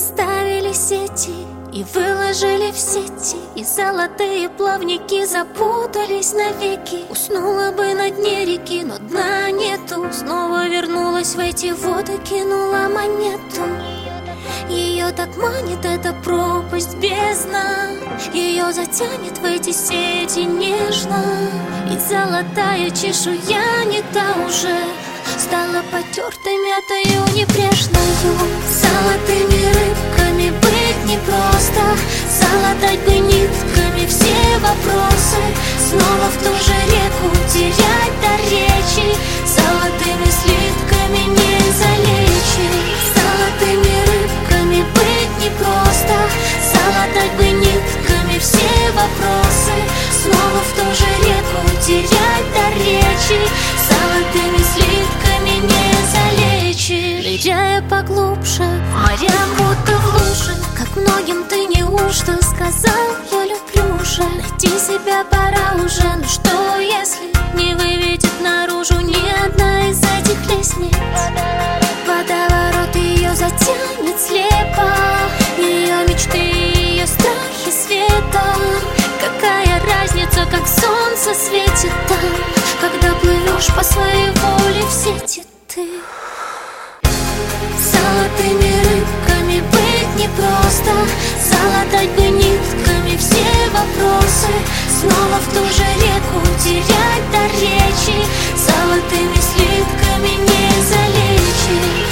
Расставили сети и выложили в сети, и золотые плавники запутались навеки. Уснула бы на дне реки, но дна нету. Снова вернулась в эти воды, кинула монету. Ее так манит эта пропасть, бездна. Ее затянет в эти сети нежно. И золотая чешуя не та уже, стала потертой, мятою, небрежною. Золотыми рыбками быть непросто, залатать бы нитками все вопросы. Снова в ту же реку терять до речи, золотыми слитками не залечить. Золотыми рыбками быть непросто, залатать бы нитками все вопросы. Снова в ту же реку терять до речи, золотыми слитками не залечишь. Ныряя поглубже, морям будто в луже, как многим ты неужто сказал: я люблю уже. Найти себя пора уже, но что если не выведет наружу ни одна из этих лестниц? Водоворот ее затянет слепо, ее мечты, ее страхи светом. Какая разница, как солнце светит там, когда плывешь по своей воле в сети ты. Золотыми рыбками быть непросто, залатать бы нитками все вопросы. Снова в ту же реку терять до речи, золотыми слитками не залечить.